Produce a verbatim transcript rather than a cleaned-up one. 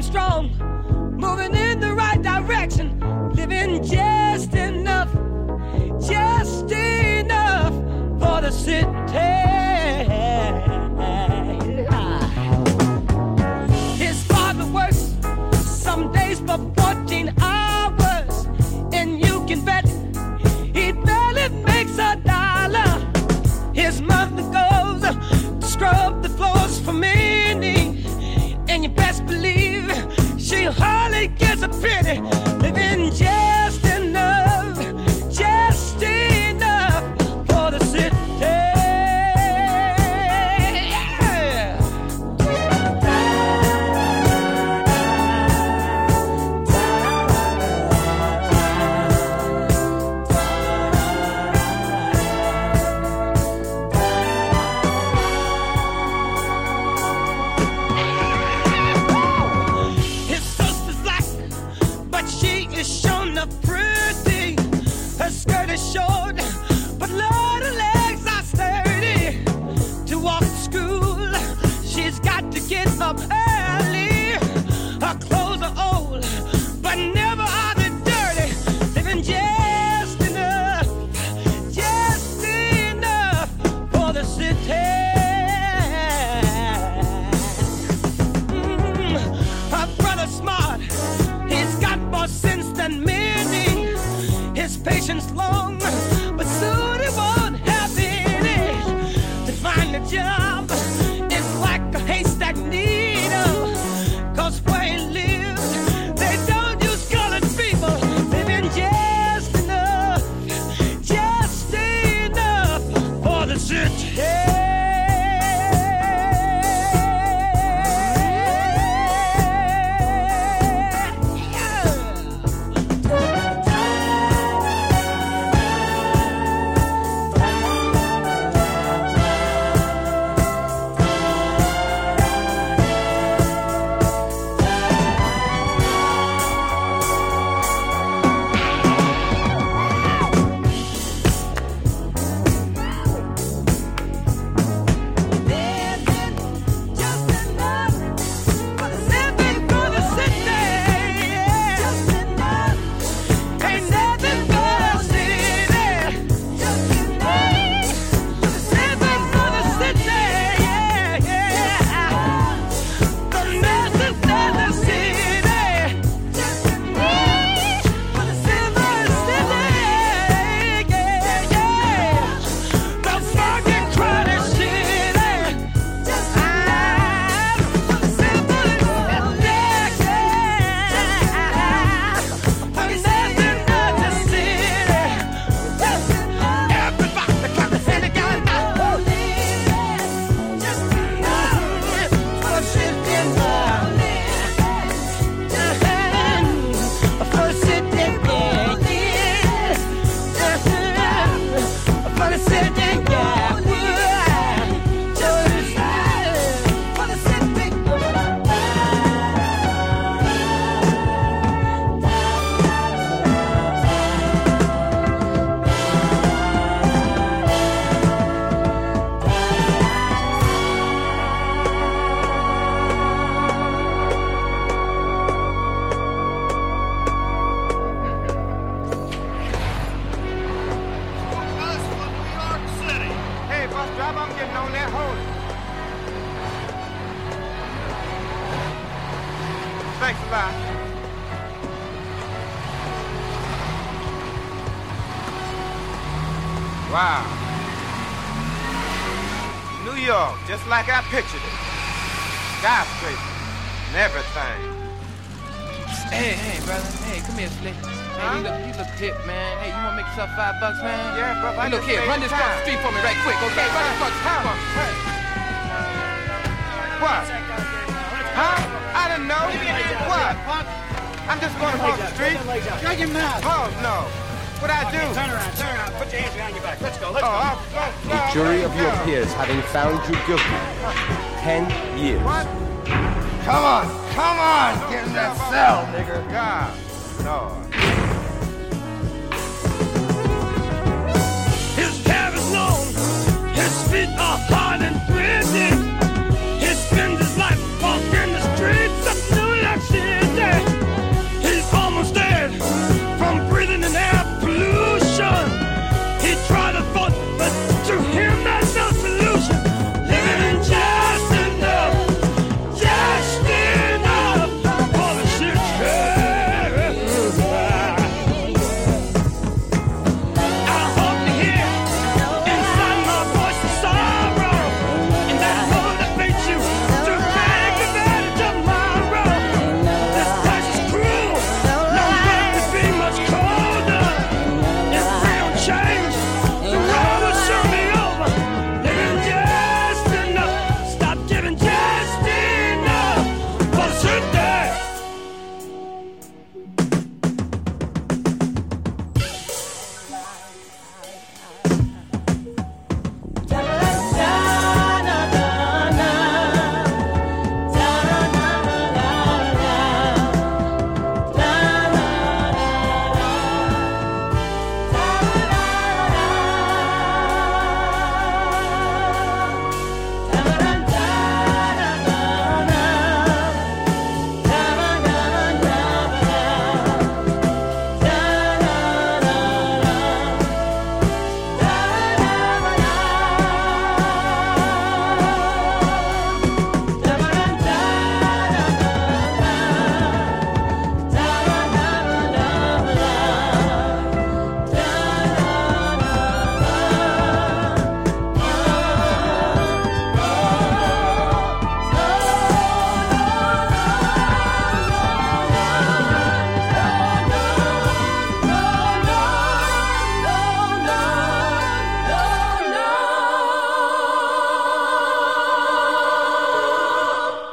strong, moving in the right direction, living just enough, just enough for the city. His father works some days for fourteen hours, and you can bet he barely makes a dollar. His mother goes to scrub the floors for many, and you best believe she hardly gets a penny, living just enough, just enough for the city. Short, but Lord, her legs are sturdy. To walk to school, she's got to get up early. Her clothes are old, but never are they dirty. Living just enough, just enough for the city. Mm, her brother's smart, he's got more sense than many. His patience long, but soon he won't have any. To find a job is like a haystack needle, 'cause where he lives, they don't use colored people. Living just enough, just enough for the city. Thanks a lot. Wow. New York, just like I pictured it. Skyscrapers and everything. Hey, hey, brother. Hey, come here, Slick. Hey, Huh? you look, you look hip, man. Hey, you wanna make yourself five bucks, man? Yeah, brother, I Hey, look just here, made run this across the time. street for me right quick, okay? Run this across the street for me. Hey. What? Huh? I didn't know. What? I'm just going across the street. Shut your mouth. Oh, no. What'd I do? Turn around, turn around. Put your hands behind your back. Let's go, let's Oh, go. I'll, no, The no, jury of your no. peers having found you guilty. Ten years. What? Come on, come on, get in that cell, nigga. God, Lord.